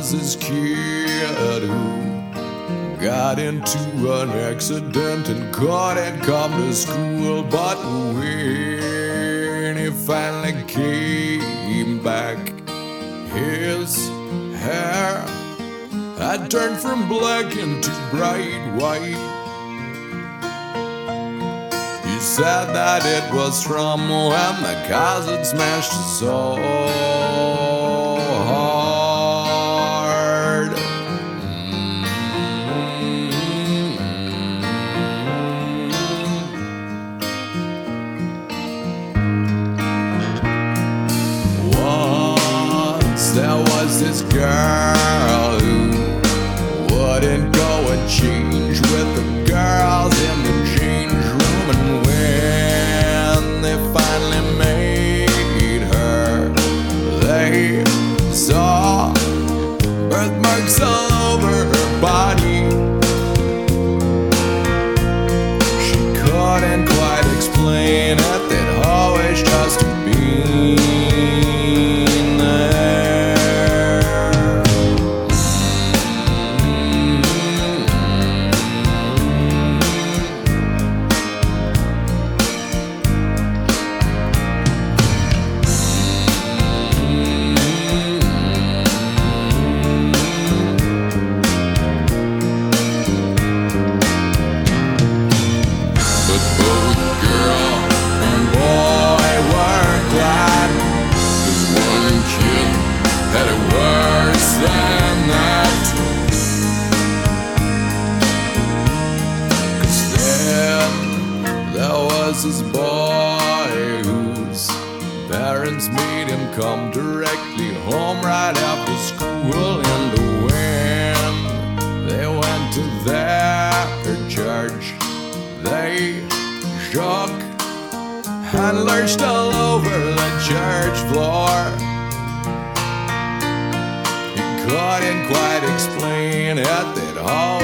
was this kid who got into an accident and couldn't come to school. But when he finally came back, his hair had turned from black into bright white. He said that it was from when the cars had smashed his soul hard. Once there was this girl who wouldn't go and change with the girls in the change room, and when they finally made her, they saw birthmarks all over her body. She couldn't quite explain it, they'd always just been there. But both girl and boy were glad, 'cause one kid had it worse than that. 'Cause then there was this boy whose parents made him come directly home right after school, and when they went to their church, they shook and lurched all over the church floor. He couldn't quite explain it, they'd all